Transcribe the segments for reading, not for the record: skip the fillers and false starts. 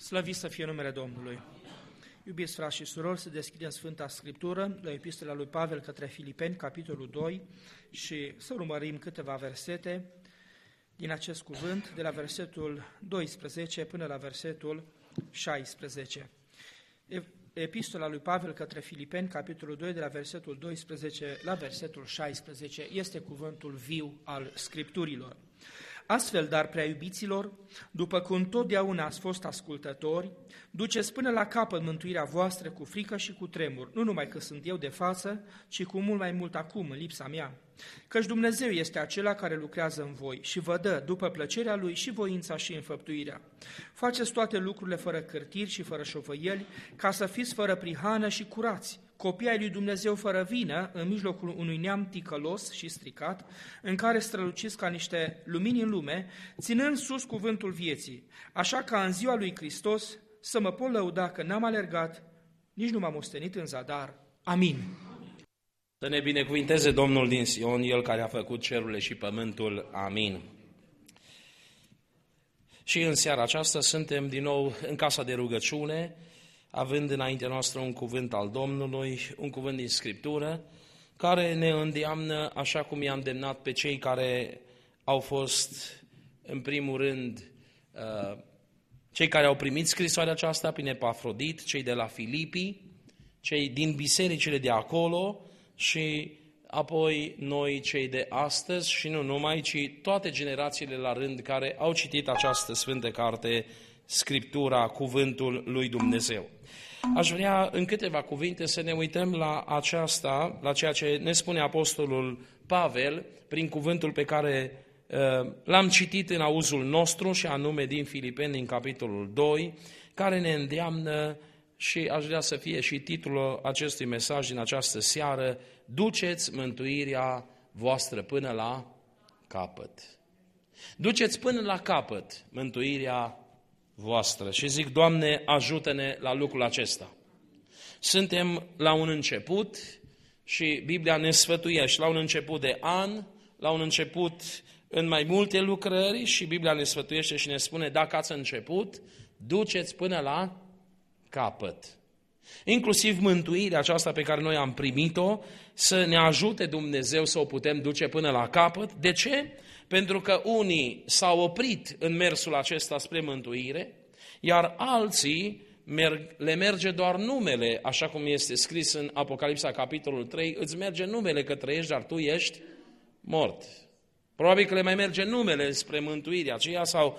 Slăvit să fie numele Domnului! Iubiți frați și surori, să deschidem Sfânta Scriptură la Epistola lui Pavel către Filipeni, capitolul 2, și să urmărim câteva versete din acest cuvânt, de la versetul 12 până la versetul 16. Epistola lui Pavel către Filipeni, capitolul 2, de la versetul 12 la versetul 16, este cuvântul viu al Scripturilor. Astfel, dar, prea iubiților, după cum totdeauna ați fost ascultători, duceți până la capăt mântuirea voastră cu frică și cu tremur, nu numai că sunt eu de față, ci cu mult mai mult acum, în lipsa mea. Căci Dumnezeu este acela care lucrează în voi și vă dă, după plăcerea Lui, și voința și înfăptuirea. Faceți toate lucrurile fără cârtiri și fără șovăieli, ca să fiți fără prihană și curați, copii ai lui Dumnezeu fără vină, în mijlocul unui neam ticălos și stricat, în care străluciți ca niște lumini în lume, ținând sus cuvântul vieții, așa ca în ziua lui Hristos să mă pot lăuda că n-am alergat, nici nu m-am ostenit în zadar. Amin. Să ne binecuvinteze Domnul din Sion, El care a făcut cerurile și pământul. Amin. Și în seara aceasta suntem din nou în casa de rugăciune, având înaintea noastră un cuvânt al Domnului, un cuvânt din Scriptură, care ne îndeamnă, așa cum i-am îndemnat pe cei care au fost, în primul rând, cei care au primit scrisoarea aceasta prin Epafrodit, cei de la Filipii, cei din bisericile de acolo și apoi noi, cei de astăzi, și nu numai, ci toate generațiile la rând care au citit această sfântă carte, Scriptura, cuvântul lui Dumnezeu. Aș vrea în câteva cuvinte să ne uităm la aceasta, la ceea ce ne spune apostolul Pavel prin cuvântul pe care l-am citit în auzul nostru, și anume din Filipeni, din capitolul 2, care ne îndeamnă, și aș vrea să fie și titlul acestui mesaj din această seară: duceți mântuirea voastră până la capăt. Duceți până la capăt mântuirea voastră. Și zic, Doamne, ajută-ne la lucrul acesta. Suntem la un început și Biblia ne sfătuiește la un început de an, la un început în mai multe lucrări, și Biblia ne sfătuiește și ne spune, dacă ați început, duceți până la capăt. Inclusiv mântuirea aceasta pe care noi am primit-o, să ne ajute Dumnezeu să o putem duce până la capăt. De ce? Pentru că unii s-au oprit în mersul acesta spre mântuire, iar alții le merge doar numele, așa cum este scris în Apocalipsa, capitolul 3, îți merge numele că trăiești, dar tu ești mort. Probabil că le mai merge numele spre mântuirea aceea sau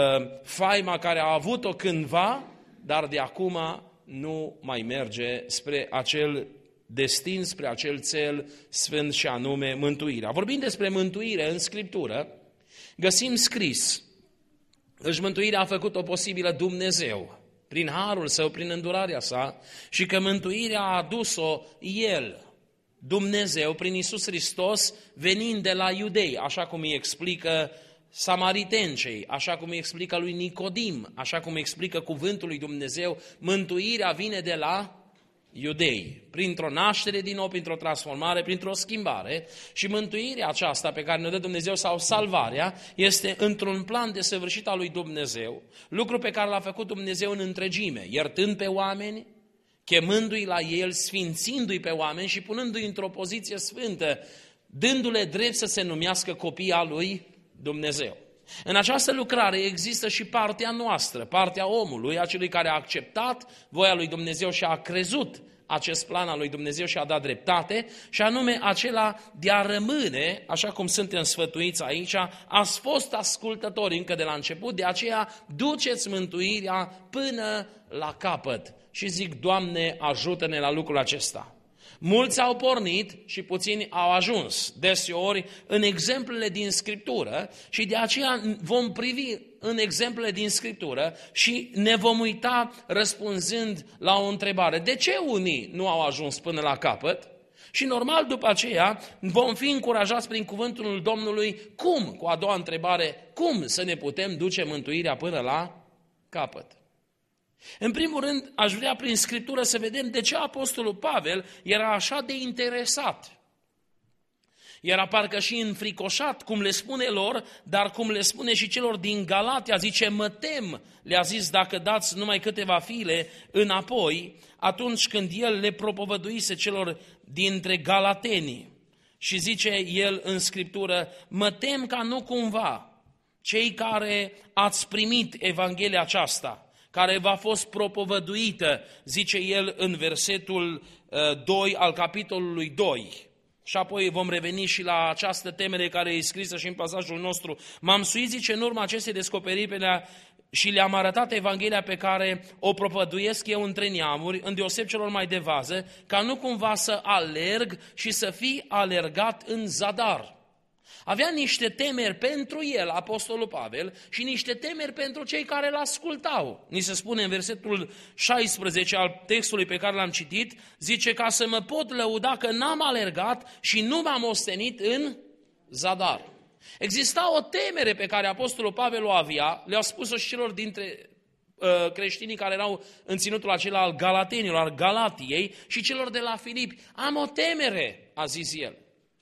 faima care a avut-o cândva, dar de acum nu mai merge spre acel destin, spre acel cel sfânt, și anume mântuirea. Vorbind despre mântuire în Scriptură, găsim scris: își mântuirea a făcut-o posibilă Dumnezeu, prin harul Său, prin îndurarea Sa, și că mântuirea a adus-o El, Dumnezeu, prin Iisus Hristos, venind de la iudei, așa cum îi explică samaritencei, așa cum îi explică lui Nicodim, așa cum îi explică cuvântul lui Dumnezeu, mântuirea vine de la iudei, printr-o naștere din nou, printr-o transformare, printr-o schimbare, și mântuirea aceasta pe care ne dă Dumnezeu, sau salvarea, este într-un plan desăvârșit al lui Dumnezeu, lucru pe care l-a făcut Dumnezeu în întregime, iertând pe oameni, chemându-i la El, sfințindu-i pe oameni și punându-i într-o poziție sfântă, dându-le drept să se numească copii al lui Dumnezeu. În această lucrare există și partea noastră, partea omului, acelui care a acceptat voia lui Dumnezeu și a crezut acest plan al lui Dumnezeu și a dat dreptate, și anume acela de a rămâne, așa cum suntem sfătuiți aici, ați fost ascultători încă de la început, de aceea duceți mântuirea până la capăt. Și zic, Doamne, ajută-ne la lucrul acesta. Mulți au pornit și puțini au ajuns, deseori în exemplele din Scriptură, și de aceea vom privi în exemplele din Scriptură și ne vom uita răspunzând la o întrebare. De ce unii nu au ajuns până la capăt? Și normal după aceea vom fi încurajați prin cuvântul Domnului cum, cu a doua întrebare, cum să ne putem duce mântuirea până la capăt. În primul rând, aș vrea prin Scriptură să vedem de ce apostolul Pavel era așa de interesat. Era parcă și înfricoșat, cum le spune lor, dar cum le spune și celor din Galatia, zice, mă tem, le-a zis, dacă dați numai câteva file înapoi, atunci când el le propovăduise celor dintre galatenii. Și zice el în Scriptură, mă tem ca nu cumva cei care ați primit Evanghelia aceasta, care v-a fost propovăduită, zice el în versetul 2 al capitolului 2. Și apoi vom reveni și la această temere care e scrisă și în pasajul nostru. M-am suit, zice, în urma acestei descoperiri și le-am arătat Evanghelia pe care o propovăduiesc eu între neamuri, îndeoseb celor mai de vază, ca nu cumva să alerg și să fii alergat în zadar. Avea niște temeri pentru el, apostolul Pavel, și niște temeri pentru cei care îl ascultau. Ni se spune în versetul 16 al textului pe care l-am citit, zice, ca să mă pot lăuda că n-am alergat și nu m-am ostenit în zadar. Exista o temere pe care apostolul Pavel o avea, le-au spus-o și celor dintre creștinii care erau în ținutul acela al Galatenilor, al Galatiei și celor de la Filipi. Am o temere, a zis el.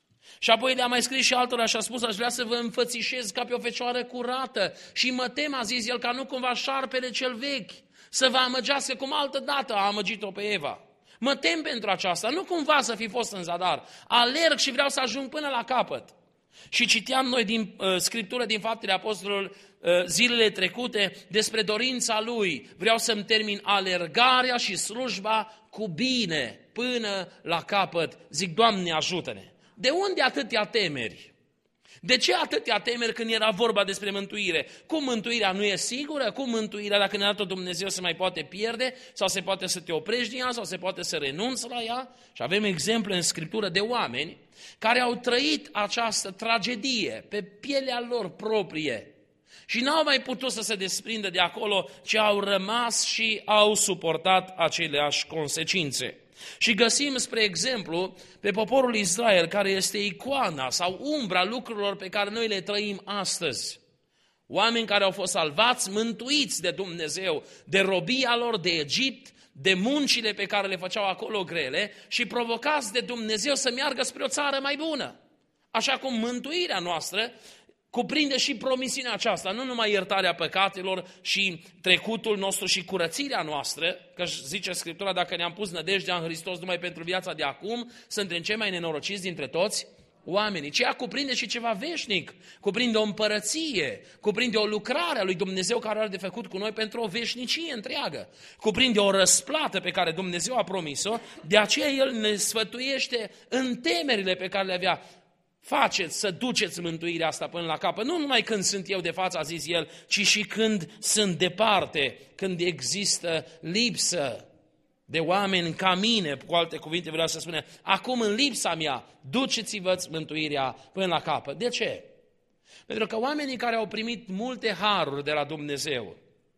Și apoi le-a mai scris și altora și a spus, aș vrea să vă înfățișez ca pe o fecioară curată și mă tem, a zis el, ca nu cumva șarpele cel vechi să vă amăgească cum altă dată a amăgit-o pe Eva. Mă tem pentru aceasta, nu cumva să fi fost în zadar. Alerg și vreau să ajung până la capăt. Și citeam noi din Scriptură, din Faptele Apostolilor, zilele trecute, despre dorința lui. Vreau să-mi termin alergarea și slujba cu bine până la capăt. Zic, Doamne, ajută-ne! De unde atâtea temeri? De ce atâtea temeri când era vorba despre mântuire? Cum mântuirea nu e sigură? Cum mântuirea, dacă ne-a dat Dumnezeu, se mai poate pierde? Sau se poate să te oprești din ea? Sau se poate să renunți la ea? Și avem exemple în Scriptură de oameni care au trăit această tragedie pe pielea lor proprie și n-au mai putut să se desprindă de acolo, ci au rămas și au suportat aceleași consecințe. Și găsim, spre exemplu, pe poporul Israel, care este icoana sau umbra lucrurilor pe care noi le trăim astăzi. Oameni care au fost salvați, mântuiți de Dumnezeu, de robia lor, de Egipt, de muncile pe care le făceau acolo grele și provocați de Dumnezeu să meargă spre o țară mai bună. Așa cum mântuirea noastră cuprinde și promisiunea aceasta, nu numai iertarea păcatelor și trecutul nostru și curățirea noastră, că zice Scriptura, dacă ne-am pus nădejdea în Hristos numai pentru viața de acum, suntem cei mai nenorociți dintre toți oamenii. Ceea cuprinde și ceva veșnic, cuprinde o împărăție, cuprinde o lucrare a lui Dumnezeu care are de făcut cu noi pentru o veșnicie întreagă, cuprinde o răsplată pe care Dumnezeu a promis-o, de aceea El ne sfătuiește în temerile pe care le avea. Faceți să duceți mântuirea asta până la capăt, nu numai când sunt eu de față, a zis el, ci și când sunt departe, când există lipsă de oameni ca mine, cu alte cuvinte vreau să spune, acum în lipsa mea, duceți-vă mântuirea până la capăt. De ce? Pentru că oamenii care au primit multe haruri de la Dumnezeu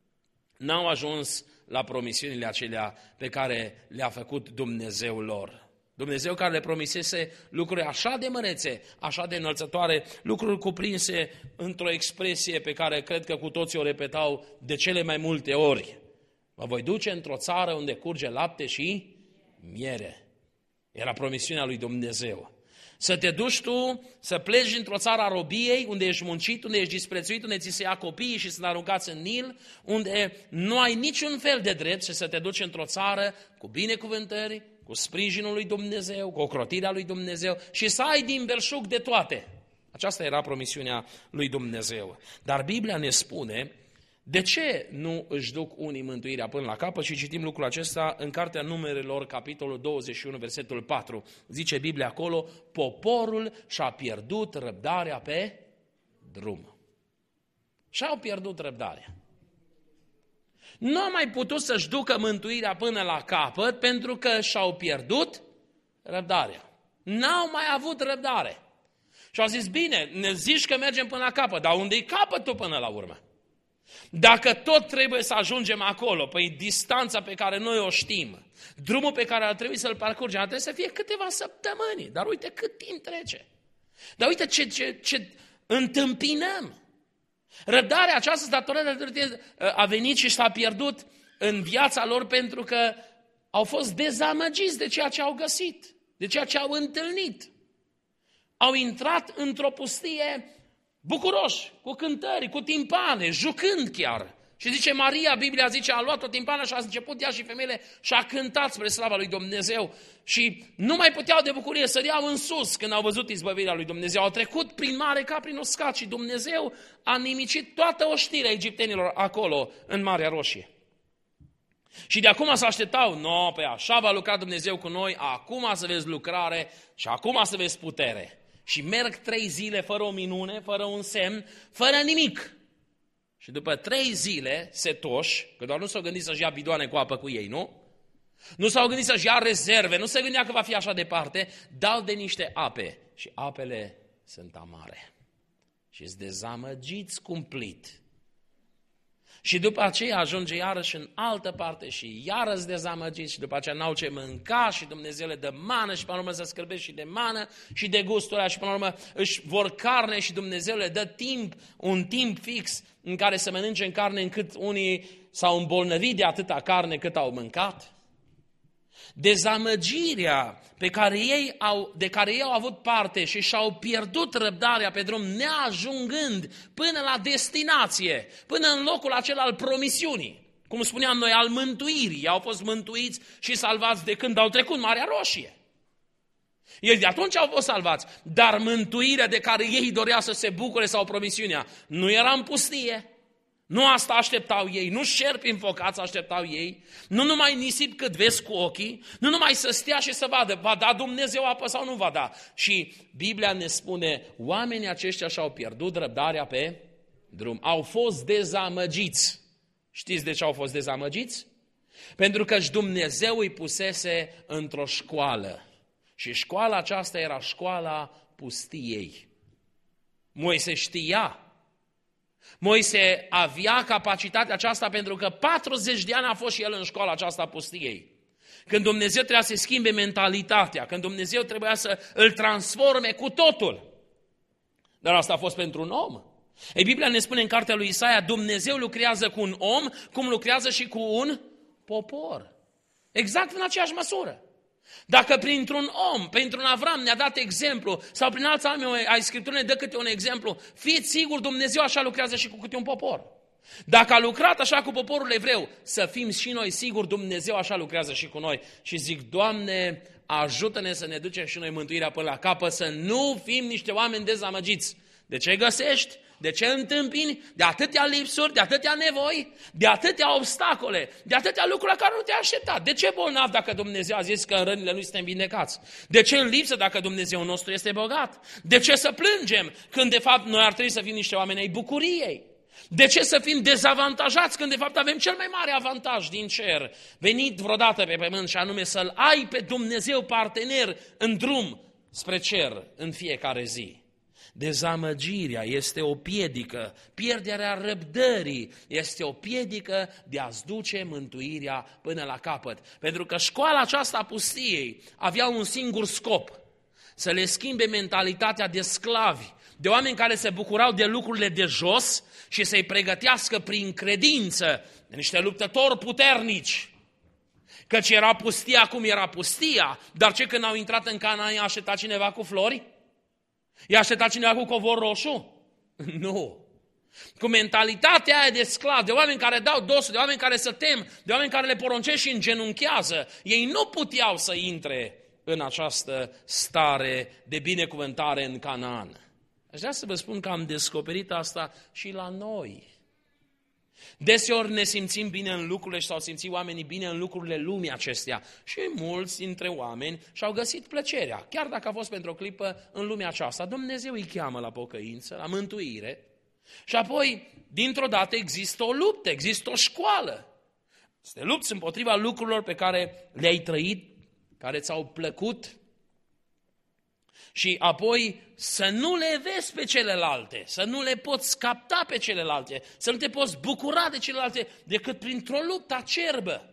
n-au ajuns la promisiunile acelea pe care le-a făcut Dumnezeu lor. Dumnezeu care le promisese lucruri așa de mărețe, așa de înălțătoare, lucruri cuprinse într-o expresie pe care cred că cu toții o repetau de cele mai multe ori. Mă voi duce într-o țară unde curge lapte și miere. Era promisiunea lui Dumnezeu. Să te duci tu, să pleci dintr-o țară a robiei, unde ești muncit, unde ești disprețuit, unde ți se ia copiii și sunt aruncați în Nil, unde nu ai niciun fel de drept și să te duci într-o țară cu binecuvântări, cu sprijinul lui Dumnezeu, cu ocrotirea lui Dumnezeu și să ai din belșug de toate. Aceasta era promisiunea lui Dumnezeu. Dar Biblia ne spune de ce nu își duc unii mântuirea până la capăt și citim lucrul acesta în Cartea Numerelor, capitolul 21, versetul 4. Zice Biblia acolo, poporul și-a pierdut răbdarea pe drum. Și-au pierdut răbdarea. Nu au mai putut să-și ducă mântuirea până la capăt pentru că și-au pierdut răbdarea. N-au mai avut răbdare. Și au zis, bine, ne zici că mergem până la capăt, dar unde-i capătul până la urmă? Dacă tot trebuie să ajungem acolo, păi distanța pe care noi o știm, drumul pe care ar trebui să-l parcurgem, ar trebui să fie câteva săptămâni. Dar uite cât timp trece. Dar uite ce întâmpinăm. Răbdarea aceasta datorată a venit și s-a pierdut în viața lor pentru că au fost dezamăgiți de ceea ce au găsit, de ceea ce au întâlnit. au intrat într-o pustie bucuroși, cu cântări, cu timpane, jucând chiar. Și zice Maria, Biblia zice, a luat o timpană și a început ea și femeile și a cântat spre slava lui Dumnezeu. Și nu mai puteau de bucurie, săreau în sus când au văzut izbăvirea lui Dumnezeu. Au trecut prin mare ca prin uscat și Dumnezeu a nimicit toată oștirea egiptenilor acolo, în Marea Roșie. Și de acum se așteptau, pe așa va lucra Dumnezeu cu noi, acum să vezi lucrare și acum să vezi putere. Și merg 3 zile fără o minune, fără un semn, fără nimic. Și după 3 zile, setoși, că doar nu s-au gândit să-și ia bidoane cu apă cu ei, nu? Nu s-au gândit să-și ia rezerve, nu se gândea că va fi așa departe, dau de niște ape și apele sunt amare. Și-s dezamăgiți cumplit. Și după aceea ajunge iarăși în altă parte și iarăși dezamăgiți și după aceea n-au ce mânca și Dumnezeu le dă mană și până la urmă se scârbesc și de mană și de gustul ăla și până la urmă își vor carne și Dumnezeu le dă un timp fix în care să mănânce în carne încât unii s-au îmbolnăvit de atâta carne cât au mâncat. Dezamăgirea de care ei au avut parte și și-au pierdut răbdarea pe drum, neajungând până la destinație, până în locul acela al promisiunii. Cum spuneam noi, al mântuirii. Ei au fost mântuiți și salvați de când au trecut Marea Roșie. Ei de atunci au fost salvați, dar mântuirea de care ei doreau să se bucure sau promisiunea nu era în pustie. Nu asta așteptau ei, nu șerpi înfocați așteptau ei, nu numai nisip cât vezi cu ochii, nu numai să stea și să vadă, va da Dumnezeu apă sau nu va da. Și Biblia ne spune, oamenii aceștia și-au pierdut răbdarea pe drum, au fost dezamăgiți. Știți de ce au fost dezamăgiți? Pentru că Dumnezeu îi pusese într-o școală și școala aceasta era școala pustiei. Moise știa. Moise avea capacitatea aceasta pentru că 40 de ani a fost și el în școala aceasta a pustiei. Când Dumnezeu trebuia să schimbe mentalitatea, când Dumnezeu trebuia să îl transforme cu totul. Dar asta a fost pentru un om. Ei, Biblia ne spune în cartea lui Isaia, Dumnezeu lucrează cu un om cum lucrează și cu un popor. Exact în aceeași măsură. Dacă printr-un om, printr-un Avram ne-a dat exemplu, sau prin alți oameni ai Scripturii ne dă câte un exemplu, fiți siguri, Dumnezeu așa lucrează și cu câte un popor. Dacă a lucrat așa cu poporul evreu, să fim și noi siguri, Dumnezeu așa lucrează și cu noi. Și zic, Doamne, ajută-ne să ne ducem și noi mântuirea până la capăt, să nu fim niște oameni dezamăgiți. De ce găsești? De ce întâmpini? De atâtea lipsuri, de atâtea nevoi, de atâtea obstacole, de atâtea lucruri la care nu te-ai așteptat. De ce bolnav dacă Dumnezeu a zis că în rănile Lui suntem vindecați? De ce în lipsă dacă Dumnezeu nostru este bogat? De ce să plângem când de fapt noi ar trebui să fim niște oameni ai bucuriei? De ce să fim dezavantajați când de fapt avem cel mai mare avantaj din cer, venit vreodată pe pământ și anume să-L ai pe Dumnezeu partener în drum spre cer în fiecare zi? Dezamăgirea este o piedică, pierderea răbdării este o piedică de a-ți duce mântuirea până la capăt. Pentru că școala aceasta a pustiei avea un singur scop, să le schimbe mentalitatea de sclavi, de oameni care se bucurau de lucrurile de jos și să-i pregătească prin credință de niște luptători puternici. Căci era pustia cum era pustia, dar ce când au intrat în Canaan i-a așteptat cineva cu flori? I-a așteptat cineva cu covor roșu? Nu. Cu mentalitatea aia de sclav, de oameni care dau dosul, de oameni care se tem, de oameni care le poruncește și îngenunchează, ei nu puteau să intre în această stare de binecuvântare în Canaan. Aș vrea să vă spun că am descoperit asta și la noi. Deseori ne simțim bine în lucrurile sau simțim oamenii bine în lucrurile lumii acestea. Și mulți dintre oameni și-au găsit plăcerea, chiar dacă a fost pentru o clipă în lumea aceasta. Dumnezeu îi cheamă la pocăință, la mântuire. Și apoi, dintr-o dată, există o luptă, există o școală. Să te lupți împotriva lucrurilor pe care le-ai trăit, care ți-au plăcut. Și apoi să nu le vezi pe celelalte, să nu le poți capta pe celelalte, să nu te poți bucura de celelalte decât printr-o luptă acerbă.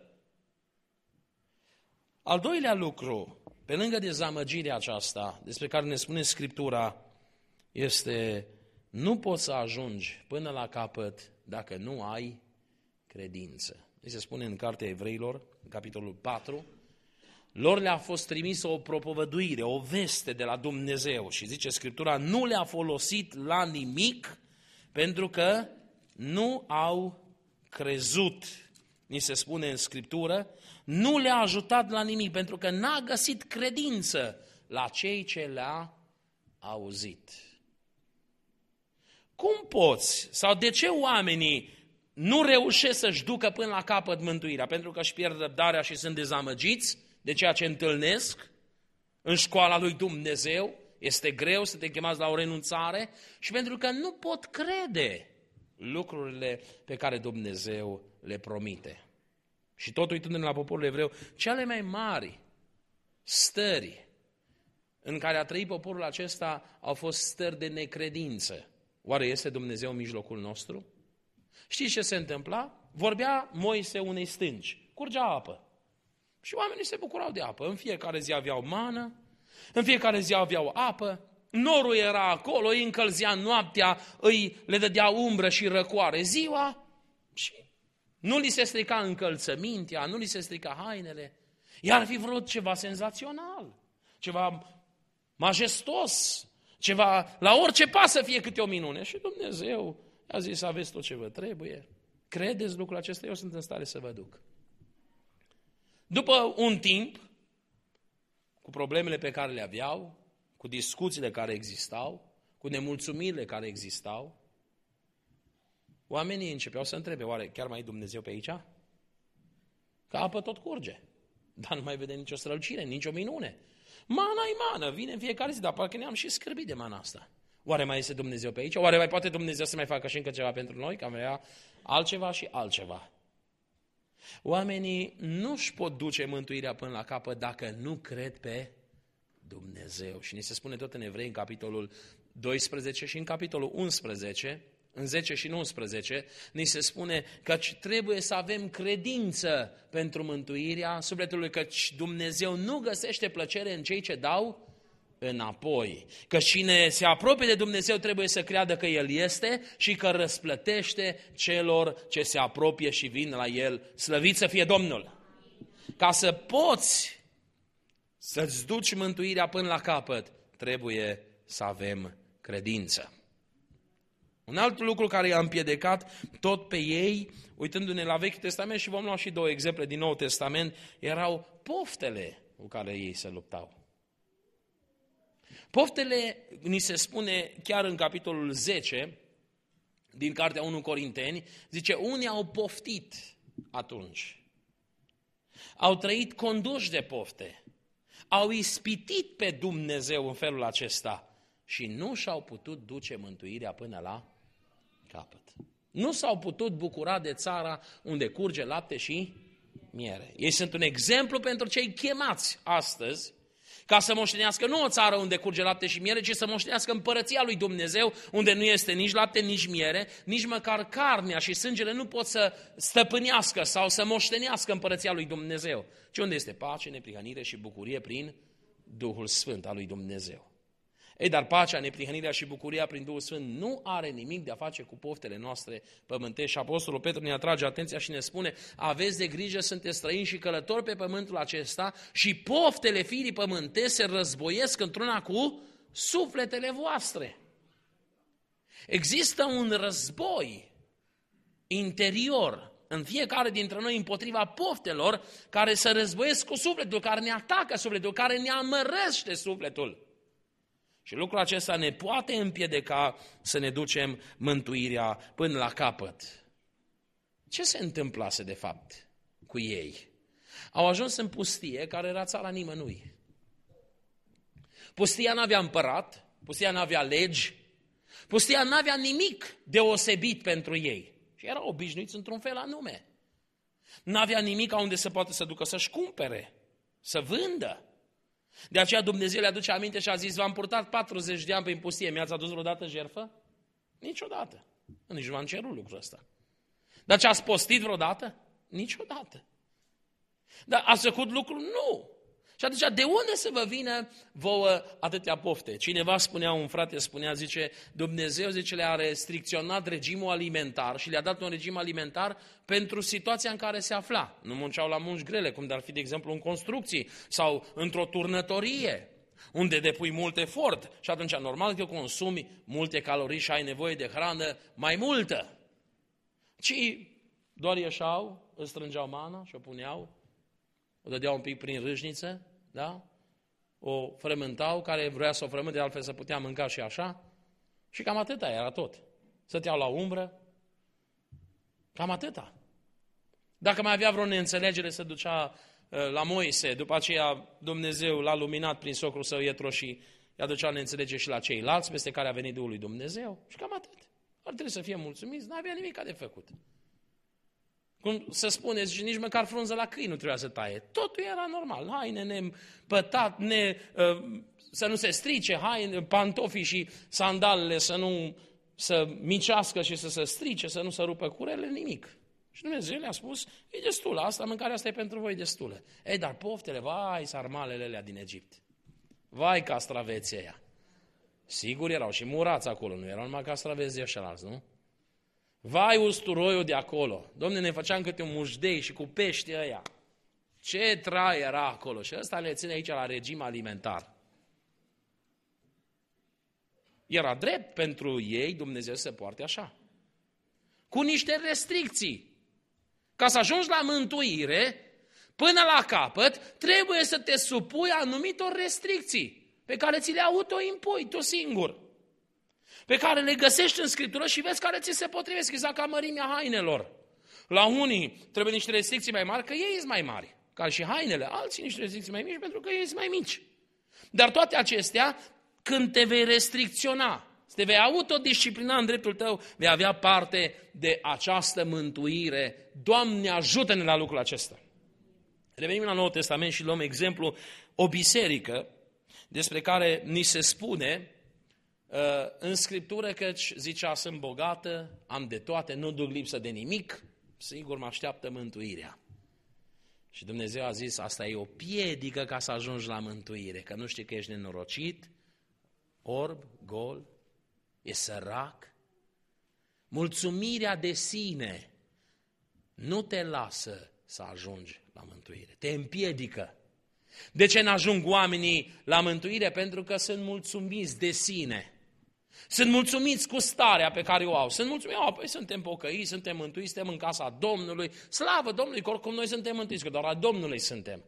Al doilea lucru, pe lângă dezamăgirea aceasta, despre care ne spune Scriptura, este nu poți să ajungi până la capăt dacă nu ai credință. Se spune în Cartea Evreilor, în capitolul 4, Lor le-a fost trimisă o propovăduire, o veste de la Dumnezeu și zice Scriptura, nu le-a folosit la nimic pentru că nu au crezut. Ni se spune în Scriptură, nu le-a ajutat la nimic pentru că n-a găsit credință la cei ce le-a auzit. Cum poți sau de ce oamenii nu reușesc să-și ducă până la capăt mântuirea? Pentru că își pierd răbdarea și sunt dezamăgiți de ceea ce întâlnesc în școala lui Dumnezeu. Este greu să te chemați la o renunțare și pentru că nu pot crede lucrurile pe care Dumnezeu le promite. Și tot uitându-ne la poporul evreu, cele mai mari stări în care a trăit poporul acesta au fost stări de necredință. Oare este Dumnezeu în mijlocul nostru? Știți ce se întâmpla? Vorbea Moise unei stânci, curgea apă. Și oamenii se bucurau de apă. În fiecare zi aveau mană, în fiecare zi aveau apă, norul era acolo, îi încălzea noaptea, le dădea umbră și răcoare ziua și nu li se strica încălțămintea, nu li se strica hainele. I-ar fi vrut ceva senzațional, ceva majestos, ceva, la orice pas să fie câte o minune. Și Dumnezeu a zis, aveți tot ce vă trebuie. Credeți lucrul acesta? Eu sunt în stare să vă duc. După un timp, cu problemele pe care le aveau, cu discuțiile care existau, cu nemulțumirile care existau, oamenii începeau să întrebe, oare chiar mai e Dumnezeu pe aici? Că apă tot curge, dar nu mai vedem nicio strălucire, nicio minune. Mana-i mană, vine în fiecare zi, dar parcă ne-am și scârbit de mana asta. Oare mai este Dumnezeu pe aici? Oare mai poate Dumnezeu să mai facă și încă ceva pentru noi? Că am vrea altceva și altceva. Oamenii nu își pot duce mântuirea până la capăt dacă nu cred pe Dumnezeu. Și ni se spune tot în Evrei, în capitolul 12 și în capitolul 11, în 10 și în 11, ni se spune că trebuie să avem credință pentru mântuirea sufletului, căci Dumnezeu nu găsește plăcere în cei ce dau înapoi. Că cine se apropie de Dumnezeu trebuie să creadă că El este și că răsplătește celor ce se apropie și vin la El. Slăvit să fie Domnul! Ca să poți să-ți duci mântuirea până la capăt, trebuie să avem credință. Un alt lucru care i-a împiedicat tot pe ei, uitându-ne la Vechiul Testament și vom lua și două exemple din Noul Testament, erau poftele cu care ei se luptau. Poftele, ni se spune chiar în capitolul 10, din cartea 1 Corinteni, zice, unii au poftit atunci. Au trăit conduși de pofte. Au ispitit pe Dumnezeu în felul acesta și nu și-au putut duce mântuirea până la capăt. Nu s-au putut bucura de țara unde curge lapte și miere. Ei sunt un exemplu pentru cei chemați astăzi ca să moștenească nu o țară unde curge lapte și miere, ci să moștenească împărăția lui Dumnezeu, unde nu este nici lapte, nici miere, nici măcar carnea și sângele nu pot să stăpânească sau să moștenească împărăția lui Dumnezeu, ci unde este pace, neprihănire și bucurie prin Duhul Sfânt al lui Dumnezeu. Ei, dar pacea, neprihănirea și bucuria prin Duhul Sfânt nu are nimic de a face cu poftele noastre pământești. Și Apostolul Petru ne atrage atenția și ne spune, aveți de grijă, sunteți străini și călători pe pământul acesta și poftele firii pământești se războiesc într-una cu sufletele voastre. Există un război interior în fiecare dintre noi împotriva poftelor care se războiesc cu sufletul, care ne atacă sufletul, care ne amărăște sufletul. Și lucrul acesta ne poate împiedica să ne ducem mântuirea până la capăt. Ce se întâmplase de fapt cu ei? Au ajuns în pustie, care era țara nimănui. Pustia n-avea împărat, pustia n-avea legi, pustia n-avea nimic deosebit pentru ei. Și erau obișnuiți într-un fel anume. N-avea nimic unde să poată să ducă să-și cumpere, să vândă. De aceea Dumnezeu le aduce aminte și a zis, v-am purtat 40 de ani prin pustie, mi-ați adus vreodată jertfă? Niciodată. Nici v-am cerut lucrul ăsta. Dar ce ați postit vreodată? Niciodată. Dar ați făcut lucrul? Nu. Și atunci, de unde să vă vină vouă atâtea pofte? Cineva spunea, un frate spunea, zice, Dumnezeu, zice, le-a restricționat regimul alimentar și le-a dat un regim alimentar pentru situația în care se afla. Nu munceau la munci grele, cum de-ar fi, de exemplu, în construcții sau într-o turnătorie, unde depui mult efort și atunci normal că consumi multe calorii și ai nevoie de hrană mai multă. Ci doar ieșeau, îți strângeau mana și o puneau, o dădeau un pic prin râșniță, da? O frământau, care vrea să o frământe, altfel să putea mânca și așa. Și cam atâta era tot. Stăteau la umbră, cam atâta. Dacă mai avea vreo neînțelegere, se ducea la Moise, după aceea Dumnezeu l-a luminat prin socrul său Ietro și i-a ducea neînțelegere și la ceilalți, peste care a venit Duhul lui Dumnezeu. Și cam atât. Ar trebui să fie mulțumiți, n-avea nimic de făcut. Cum să spuneți, și nici măcar frunză la câini nu trebuia să taie. Totul era normal. Haine nepătat, să nu se strice, haine, pantofii și sandalele să micească și să se strice, să nu se rupă curele, nimic. Și Dumnezeu le-a spus, e destulă, asta, mâncarea asta e pentru voi destulă. Ei, dar poftele, vai, sarmalele alea din Egipt. Vai, castraveții ăia. Sigur erau și murați acolo, nu erau numai castraveții ăștia, nu? Vai, usturoiul de acolo. Dom'le, ne făceam câte un mușdei și cu pești ăia. Ce trai era acolo. Și ăsta le ține aici la regim alimentar. Era drept pentru ei Dumnezeu să se poarte așa. Cu niște restricții. Ca să ajungi la mântuire, până la capăt, trebuie să te supui anumitor restricții pe care ți le autoimpui tu singur. Pe care le găsești în Scriptură și vezi care ți se potrivesc, exact ca mărimea hainelor. La unii trebuie niște restricții mai mari, că ei sunt mai mari, ca și hainele, alții niște restricții mai mici, pentru că ei sunt mai mici. Dar toate acestea, când te vei restricționa, te vei autodisciplina în dreptul tău, vei avea parte de această mântuire. Doamne, ajută-ne la lucrul acesta. Revenim la Noul Testament și luăm exemplu, o biserică despre care ni se spune în Scriptură că zicea, sunt bogată, am de toate, nu duc lipsă de nimic, sigur mă așteaptă mântuirea. Și Dumnezeu a zis, asta e o piedică ca să ajungi la mântuire, că nu știi că ești nenorocit, orb, gol, e sărac. Mulțumirea de sine nu te lasă să ajungi la mântuire, te împiedică. De ce n-ajung oamenii la mântuire? Pentru că sunt mulțumiți de sine. Sunt mulțumiți cu starea pe care o au. Sunt mulțumiți, păi suntem pocăiți, suntem mântuiți, suntem în casa Domnului. Slavă Domnului, că oricum noi suntem mântuiți, că doar a Domnului suntem.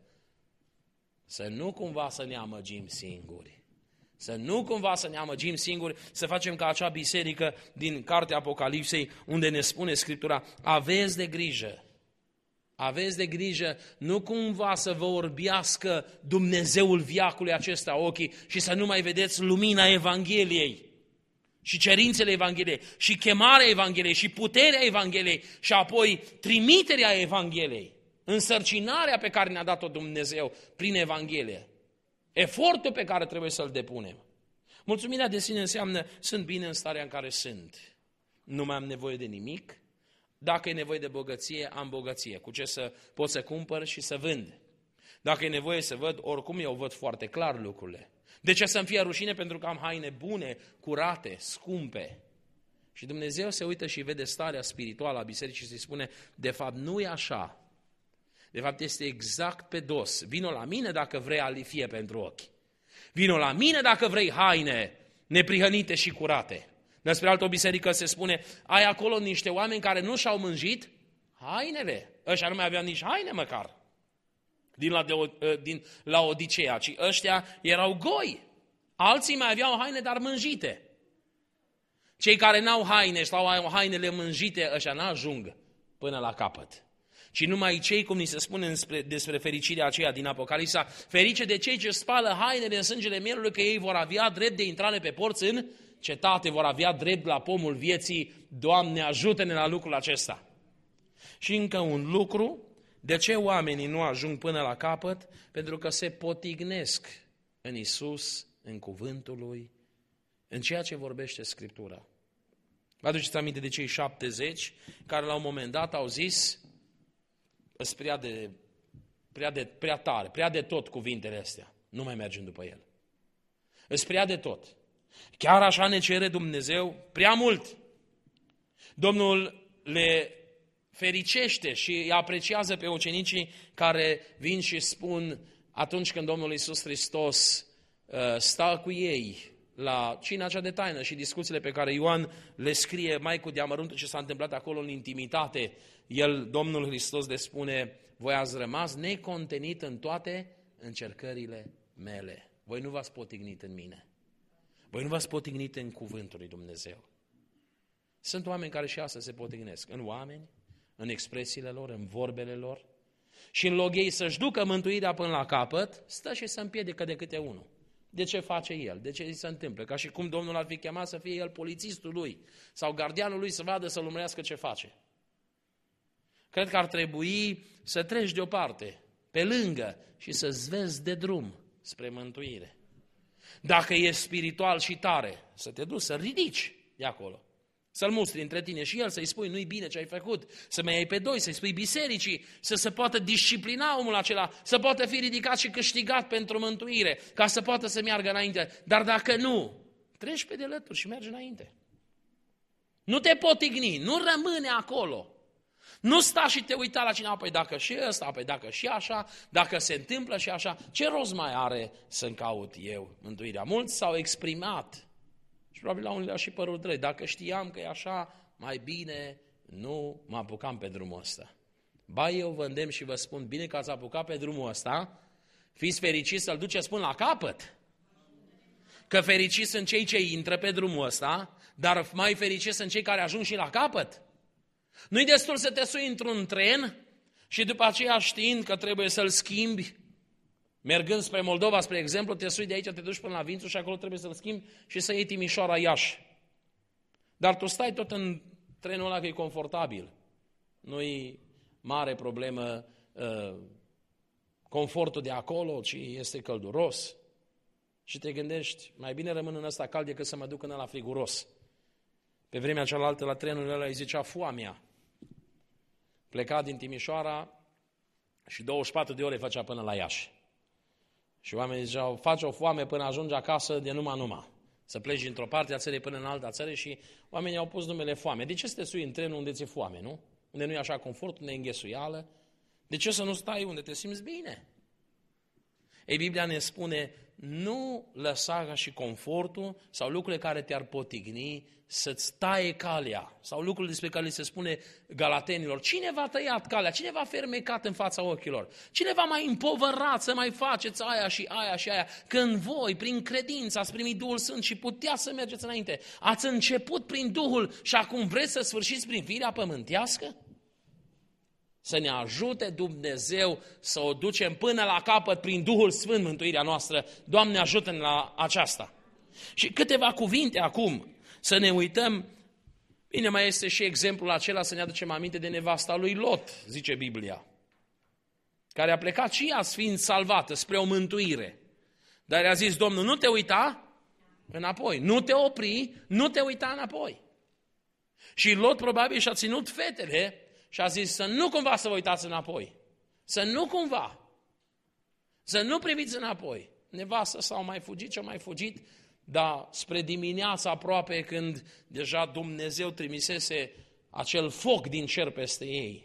Să nu cumva să ne amăgim singuri. Să nu cumva să ne amăgim singuri, să facem ca acea biserică din cartea Apocalipsei, unde ne spune Scriptura, aveți de grijă. Aveți de grijă, nu cumva să vă orbească Dumnezeul veacului acesta ochii și să nu mai vedeți lumina Evangheliei și cerințele Evangheliei și chemarea Evangheliei și puterea Evangheliei și apoi trimiterea Evangheliei, însărcinarea pe care ne-a dat-o Dumnezeu prin Evanghelie, efortul pe care trebuie să-l depunem. Mulțumirea de sine înseamnă, sunt bine în starea în care sunt, nu mai am nevoie de nimic. Dacă e nevoie de bogăție, am bogăție. Cu ce să pot să cumpăr și să vând. Dacă e nevoie să văd, oricum eu văd foarte clar lucrurile. De ce să-mi fie rușine? Pentru că am haine bune, curate, scumpe. Și Dumnezeu se uită și vede starea spirituală a bisericii și se spune, de fapt nu e așa. De fapt este exact pe dos. Vino la mine dacă vrei alifie pentru ochi. Vino la mine dacă vrei haine neprihănite și curate. Despre altă biserică se spune, ai acolo niște oameni care nu și-au mânjit hainele. Ăștia nu mai aveau nici haine măcar din Laodicea, ci ăștia erau goi. Alții mai aveau haine, dar mânjite. Cei care n-au haine și au hainele mânjite, ăștia n-ajung până la capăt. Ci numai cei, cum ni se spune despre fericirea aceea din Apocalipsa, ferice de cei ce spală hainele în sângele mielului, că ei vor avea drept de intrare pe porți în cetate, vor avea drept la pomul vieții. Doamne, ajută-ne la lucrul acesta. Și încă un lucru, de ce oamenii nu ajung până la capăt? Pentru că se potignesc în Isus, în cuvântul Lui, în ceea ce vorbește Scriptura. Vă aduceți aminte de cei 70 care la un moment dat au zis, spre de prea tare, prea de tot cuvintele astea. Nu mai mergem după el. Îs prea de tot. Chiar așa ne cere Dumnezeu prea mult. Domnul le fericește și îi apreciază pe ucenicii care vin și spun atunci când Domnul Iisus Hristos stă cu ei la cina cea de taină și discuțiile pe care Ioan le scrie mai cu deamăruntul ce s-a întâmplat acolo în intimitate, Domnul Hristos le spune: voi ați rămas necontenit în toate încercările mele. Voi nu v-ați potignit în mine. Voi nu v-ați potignit în cuvântul lui Dumnezeu. Sunt oameni care și astăzi se potignesc în oameni, în expresiile lor, în vorbele lor și în loc ei să-și ducă mântuirea până la capăt, stă și se împiedică de câte unul. De ce face el? De ce îi se întâmplă? Ca și cum Domnul ar fi chemat să fie el polițistul lui sau gardianul lui să vadă, să-l urmărească ce face. Cred că ar trebui să treci deoparte, pe lângă și să-ți vezi de drum spre mântuire. Dacă ești spiritual și tare, să te duci, să ridici de acolo. Să-l mustri între tine și el, să-i spui nu-i bine ce ai făcut, să mai iei pe doi, să-i spui bisericii, să se poată disciplina omul acela, să poată fi ridicat și câștigat pentru mântuire, ca să poată să meargă înainte. Dar dacă nu, treci pe de lături și mergi înainte. Nu te potigni, nu rămâne acolo. Nu sta și te uita la cineva, păi dacă și ăsta, păi dacă și așa, dacă se întâmplă și așa, ce rost mai are să-mi caut eu mântuirea? Mulți s-au exprimat și probabil la unii le-au și părut drept. Dacă știam că e așa, mai bine nu mă apucam pe drumul ăsta. Ba, eu vă îndemn și vă spun, bine că ați apucat pe drumul ăsta, fiți fericiți să-l duceți până la capăt. Că fericiți sunt cei ce intră pe drumul ăsta, dar mai fericiți sunt cei care ajung și la capăt. Nu-i destul să te sui într-un tren și după aceea știind că trebuie să-l schimbi, mergând spre Moldova, spre exemplu, te sui de aici, te duci până la Vințu și acolo trebuie să-l schimbi și să iei Timișoara-Iași. Dar tu stai tot în trenul ăla că e confortabil. Nu-i mare problemă confortul de acolo, ci este călduros. Și te gândești, mai bine rămân în ăsta cald decât să mă duc în ăla friguros. Pe vremea cealaltă, la trenul ăla îi zicea foamea. Pleca din Timișoara și 24 de ore făcea până la Iași. Și oamenii ziceau, faci o foame până ajungi acasă de numai. Să pleci dintr-o parte a țării până în alta țară și oamenii au pus numele foame. De ce să te sui în trenul unde ți-e foame, nu? Unde nu e așa confort, unde e înghesuială? De ce să nu stai unde te simți bine? Ei, Biblia ne spune, nu lăsa ca și confortul sau lucrurile care te-ar potigni să-ți taie calea. Sau lucrurile despre care li se spune galatenilor. Cine v-a tăiat calea? Cine v-a fermecat în fața ochilor? Cine v-a mai împovărat să mai faceți aia și aia și aia? Când voi, prin credință, ați primit Duhul Sfânt și putea să mergeți înainte. Ați început prin Duhul și acum vreți să sfârșiți prin firea pământească? Să ne ajute Dumnezeu să o ducem până la capăt prin Duhul Sfânt mântuirea noastră. Doamne, ajută-ne la aceasta. Și câteva cuvinte acum, să ne uităm. Bine, mai este și exemplul acela, să ne aducem aminte de nevasta lui Lot, zice Biblia, care a plecat și ea fiind salvată spre o mântuire. Dar i-a zis Domnul, nu te uita înapoi, nu te opri, nu te uita înapoi. Și Lot probabil și-a ținut fetele și a zis să nu cumva să vă uitați înapoi. Să nu cumva. Să nu priviți înapoi. Nevastă s-au mai fugit ce-au mai fugit, dar spre dimineața aproape când deja Dumnezeu trimisese acel foc din cer peste ei,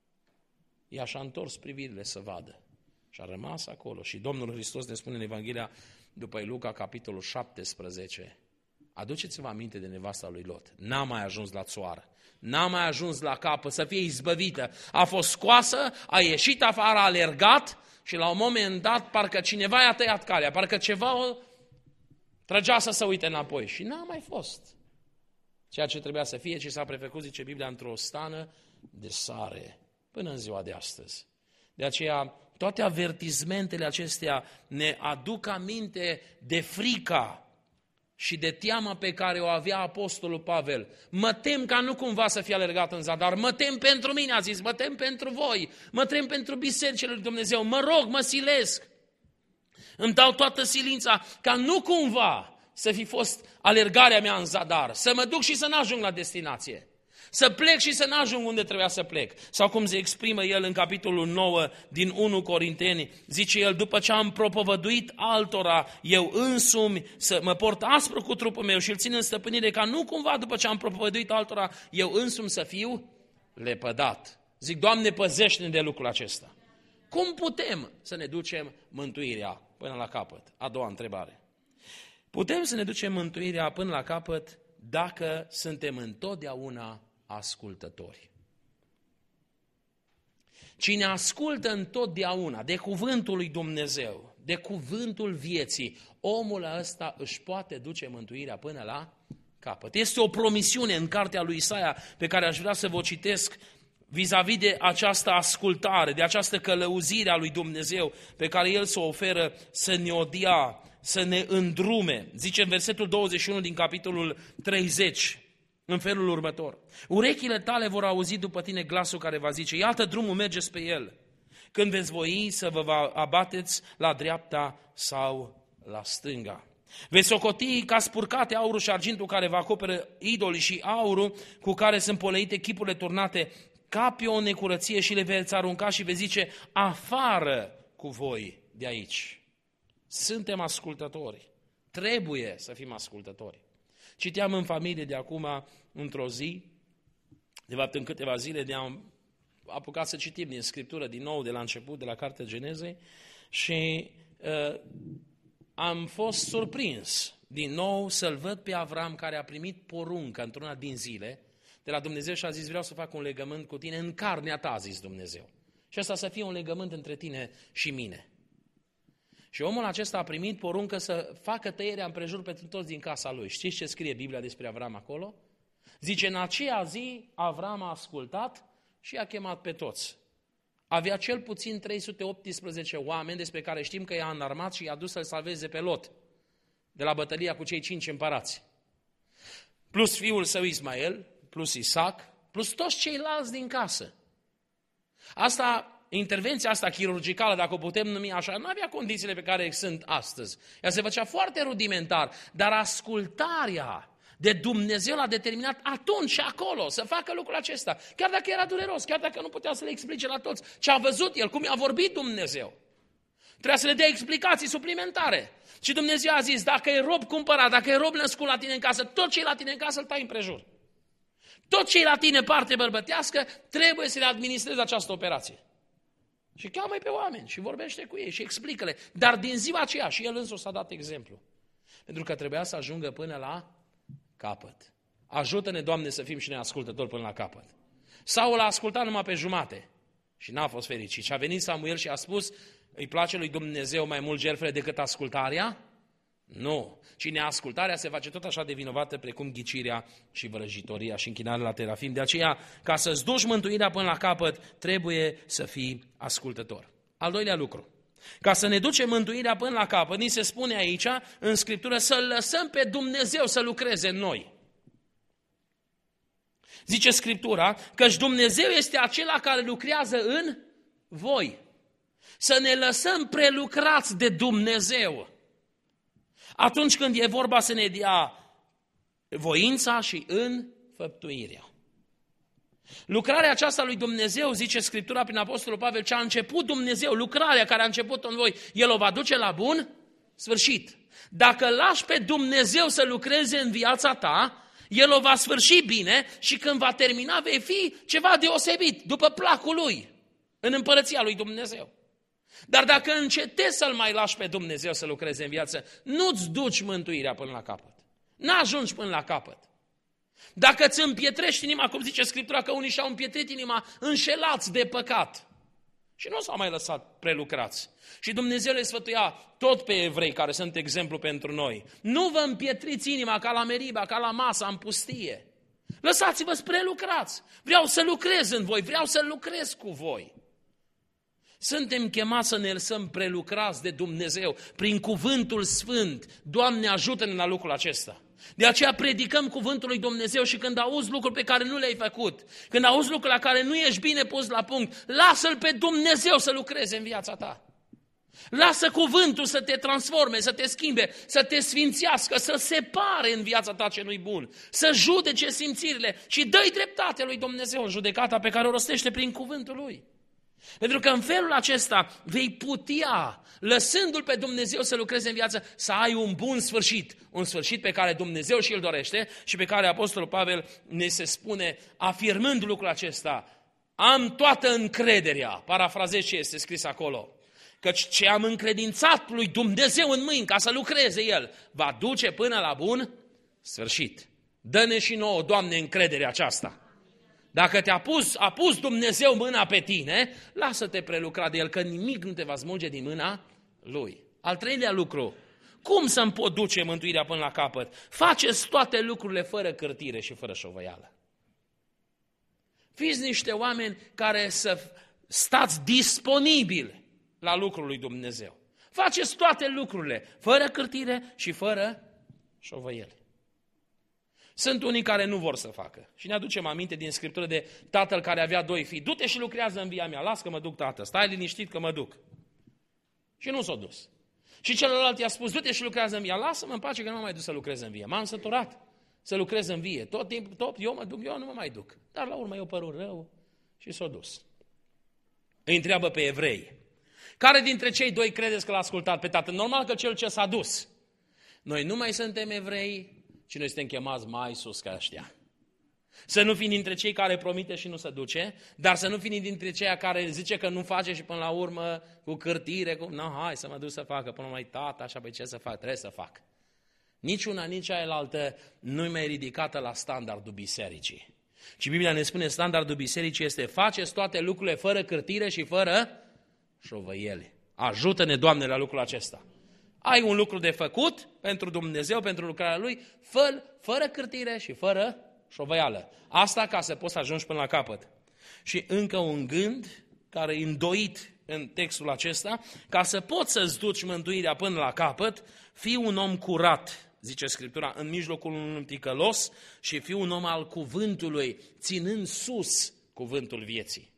ea și-a întors privirile să vadă. Și a rămas acolo. Și Domnul Hristos ne spune în Evanghelia după Luca, capitolul 17, aduceți-vă aminte de nevasta lui Lot. N-a mai ajuns la țoară. N-a mai ajuns la capăt să fie izbăvită. A fost scoasă, a ieșit afară, a alergat și la un moment dat parcă cineva i-a tăiat calea, parcă ceva o trăgea să se uite înapoi. Și n-a mai fost ceea ce trebuia să fie, ci s-a prefăcut, zice Biblia, într-o stană de sare până în ziua de astăzi. De aceea, toate avertizmentele acestea ne aduc aminte de frica și de teama pe care o avea apostolul Pavel. Mă tem ca nu cumva să fie alergat în zadar, mă tem pentru mine, a zis, mă tem pentru voi, mă tem pentru bisericile lui Dumnezeu, mă rog, mă silesc. Îmi dau toată silința ca nu cumva să fi fost alergarea mea în zadar, să mă duc și să n-ajung la destinație. Să plec și să n-ajung unde trebuia să plec. Sau cum se exprimă el în capitolul 9 din 1 Corinteni, zice el, după ce am propovăduit altora, eu însumi să mă port aspru cu trupul meu și îl țin în stăpânire, ca nu cumva după ce am propovăduit altora, eu însumi să fiu lepădat. Zic, Doamne, păzește-ne de lucrul acesta. Cum putem să ne ducem mântuirea până la capăt? A doua întrebare. Putem să ne ducem mântuirea până la capăt dacă suntem întotdeauna ascultători. Cine ascultă întotdeauna de cuvântul lui Dumnezeu, de cuvântul vieții, omul ăsta își poate duce mântuirea până la capăt. Este o promisiune în cartea lui Isaia pe care aș vrea să vă citesc vis-a-vis de această ascultare, de această călăuzire a lui Dumnezeu pe care El să o oferă să ne odea, să ne îndrume. Zice în versetul 21 din capitolul 30, în felul următor. Urechile tale vor auzi după tine glasul care va zice, iată drumul, mergeți pe el. Când veți voi să vă abateți la dreapta sau la stânga. Veți socoti ca spurcate aurul și argintul care vă acoperă idolii și aurul cu care sunt poleite chipurile turnate ca pe o necurăție și le veți arunca și veți zice, afară cu voi de aici. Suntem ascultători. Trebuie să fim ascultători. Citeam în familie de acum, într-o zi, de fapt în câteva zile, ne-am apucat să citim din Scriptură din nou, de la început, de la Cartea Genezei și am fost surprins din nou să-l văd pe Avram care a primit poruncă într-una din zile de la Dumnezeu și a zis, vreau să fac un legământ cu tine în carnea ta, a zis Dumnezeu. Și asta să fie un legământ între tine și mine. Și omul acesta a primit poruncă să facă tăierea împrejur pentru toți din casa lui. Știți ce scrie Biblia despre Avram acolo? Zice, în aceea zi Avram a ascultat și a chemat pe toți. Avea cel puțin 318 oameni despre care știm că i-a înarmat și i-a dus să-l salveze pe Lot de la bătălia cu cei 5 împărați. Plus fiul său Ismael, plus Isaac, plus toți ceilalți din casă. Intervenția asta chirurgicală, dacă o putem numi așa, nu avea condițiile pe care sunt astăzi. Ea se făcea foarte rudimentar, dar ascultarea de Dumnezeu l-a determinat atunci și acolo să facă lucrul acesta. Chiar dacă era dureros, chiar dacă nu putea să le explice la toți ce a văzut el, cum i-a vorbit Dumnezeu. Trebuia să le dea explicații suplimentare. Și Dumnezeu a zis, dacă e rob cumpărat, dacă e rob născut la tine în casă, tot ce e la tine în casă îl tai împrejur. Tot ce e la tine parte bărbătească, trebuie să le administrezi această operație. Și cheamă-i pe oameni și vorbește cu ei și explică-le. Dar din ziua aceea și el însuși s-a dat exemplu. Pentru că trebuia să ajungă până la capăt. Ajută-ne, Doamne, să fim și noi ascultători până la capăt. Saul a ascultat numai pe jumate și n-a fost fericit. Și a venit Samuel și a spus, îi place lui Dumnezeu mai mult jertfele decât ascultarea? Nu. Ci neascultarea se face tot așa de vinovată precum ghicirea și vrăjitoria și închinarea la terafim. De aceea, ca să-ți duci mântuirea până la capăt, trebuie să fii ascultător. Al doilea lucru. Ca să ne ducem mântuirea până la capăt, ni se spune aici, în Scriptură, să-L lăsăm pe Dumnezeu să lucreze în noi. Zice Scriptura, căci Dumnezeu este acela care lucrează în voi. Să ne lăsăm prelucrați de Dumnezeu. Atunci când e vorba să ne dea voința și înfăptuirea. Lucrarea aceasta lui Dumnezeu, zice Scriptura prin Apostolul Pavel, ce a început Dumnezeu, lucrarea care a început în voi, El o va duce la bun sfârșit. Dacă lași pe Dumnezeu să lucreze în viața ta, El o va sfârși bine și când va termina vei fi ceva deosebit, după placul Lui, în împărăția lui Dumnezeu. Dar dacă încetezi să-L mai lași pe Dumnezeu să lucreze în viață, nu-ți duci mântuirea până la capăt. N-ajungi până la capăt. Dacă îți împietrești inima, cum zice Scriptura, că unii și-au împietrit inima înșelați de păcat și nu s-au mai lăsat prelucrați. Și Dumnezeu le sfătuia tot pe evrei care sunt exemplu pentru noi. Nu vă împietriți inima ca la Meriba, ca la Masa, în pustie. Lăsați-vă spre lucrați. Vreau să lucrez în voi, vreau să lucrez cu voi. Suntem chemați să ne lăsăm prelucrați de Dumnezeu prin cuvântul sfânt. Doamne, ajută-ne la lucrul acesta. De aceea predicăm cuvântul lui Dumnezeu și când auzi lucruri pe care nu le-ai făcut, când auzi lucruri la care nu ești bine pus la punct, lasă-L pe Dumnezeu să lucreze în viața ta. Lasă cuvântul să te transforme, să te schimbe, să te sfințească, să separe în viața ta ce nu-i bun, să judece simțirile și dă-i dreptate lui Dumnezeu în judecata pe care o rostește prin cuvântul lui. Pentru că în felul acesta vei putea, lăsându-L pe Dumnezeu să lucreze în viață, să ai un bun sfârșit. Un sfârșit pe care Dumnezeu și-l dorește și pe care Apostolul Pavel ne se spune, afirmând lucrul acesta, am toată încrederea, parafrazez ce este scris acolo, căci ce am încredințat lui Dumnezeu în mâini ca să lucreze El, va duce până la bun sfârșit. Dă-ne și nouă, Doamne, încrederea aceasta. Dacă a pus Dumnezeu mâna pe tine, lasă-te prelucra de El, că nimic nu te va smulge din mâna Lui. Al treilea lucru, cum să-mi pot duce mântuirea până la capăt? Faceți toate lucrurile fără cârtire și fără șovăială. Fiți niște oameni care să stați disponibili la lucrul lui Dumnezeu. Faceți toate lucrurile fără cârtire și fără șovăiele. Sunt unii care nu vor să facă. Și ne aducem aminte din Scriptură de tatăl care avea 2 fii. Du-te și lucrează în via mea, las că mă duc, tată, stai liniștit că mă duc. Și nu s-a dus. Și celălalt i-a spus, du-te și lucrează în via, lasă-mă în pace că nu mă mai duc să lucrez în vie. M-am săturat să lucrez în vie. Tot eu mă duc, eu nu mă mai duc. Dar la urmă eu părut rău și s-a dus. Îi întreabă pe evrei, care dintre cei 2 credeți că l-a ascultat pe tatăl? Normal că cel ce s-a dus. Noi nu mai suntem evrei, ci noi suntem chemați mai sus ca ăștia. Să nu fim dintre cei care promite și nu se duce, dar să nu fim dintre cei care zice că nu face și până la urmă cu cârtire, hai să mă duc să facă, până mai tata, așa, pe ce să fac, trebuie să fac. Nici una, nici aia nu-i mai ridicată la standardul bisericii. Și Biblia ne spune, standardul bisericii este, faceți toate lucrurile fără cârtire și fără șovăiele. Ajută-ne, Doamne, la lucrul acesta. Ai un lucru de făcut pentru Dumnezeu, pentru lucrarea Lui, fără cârtire și fără șovăială. Asta ca să poți să ajungi până la capăt. Și încă un gând care e îndoit în textul acesta, ca să poți să-ți duci mântuirea până la capăt, fii un om curat, zice Scriptura, în mijlocul unui ticălos și fii un om al cuvântului, ținând sus cuvântul vieții.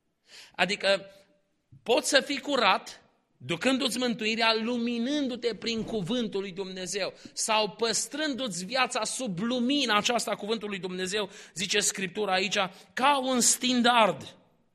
Adică poți să fii curat, ducându-ți mântuirea, luminându-te prin cuvântul lui Dumnezeu sau păstrându-ți viața sub lumina aceasta a cuvântului lui Dumnezeu, zice Scriptura aici, ca un standard.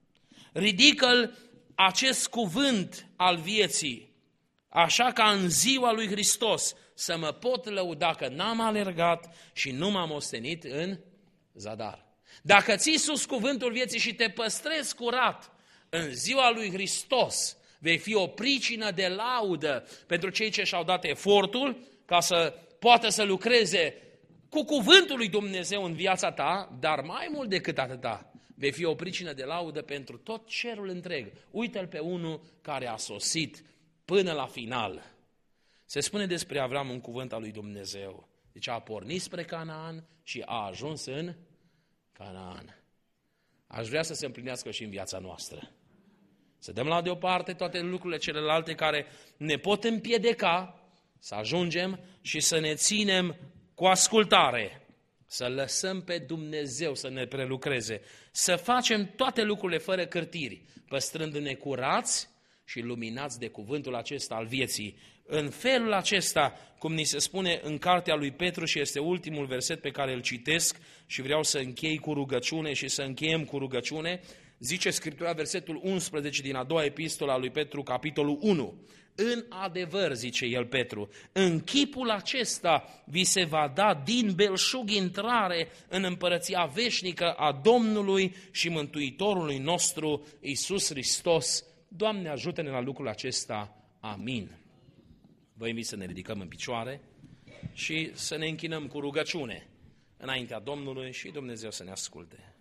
Ridică-l acest cuvânt al vieții, așa ca în ziua lui Hristos să mă pot lăuda că n-am alergat și nu m-am ostenit în zadar. Dacă ții sus cuvântul vieții și te păstrezi curat în ziua lui Hristos, vei fi o pricină de laudă pentru cei ce și-au dat efortul ca să poată să lucreze cu cuvântul lui Dumnezeu în viața ta, dar mai mult decât atâta, vei fi o pricină de laudă pentru tot cerul întreg. Uită-l pe unul care a sosit până la final. Se spune despre Avram un cuvânt al lui Dumnezeu. Deci a pornit spre Canaan și a ajuns în Canaan. Aș vrea să se împlinească și în viața noastră. Să dăm la deoparte toate lucrurile celelalte care ne pot împiedica să ajungem și să ne ținem cu ascultare, să lăsăm pe Dumnezeu să ne prelucreze, să facem toate lucrurile fără cârtiri, păstrându-ne curați și luminați de cuvântul acesta al vieții. În felul acesta, cum ni se spune în cartea lui Petru, și este ultimul verset pe care îl citesc și vreau să închei cu rugăciune și să încheiem cu rugăciune, zice Scriptura, versetul 11 din a doua epistolă a lui Petru, capitolul 1. În adevăr, zice el Petru, în chipul acesta vi se va da din belșug intrare în împărăția veșnică a Domnului și Mântuitorului nostru, Iisus Hristos. Doamne, ajută-ne la lucrul acesta. Amin. Vă invit să ne ridicăm în picioare și să ne închinăm cu rugăciune înaintea Domnului și Dumnezeu să ne asculte.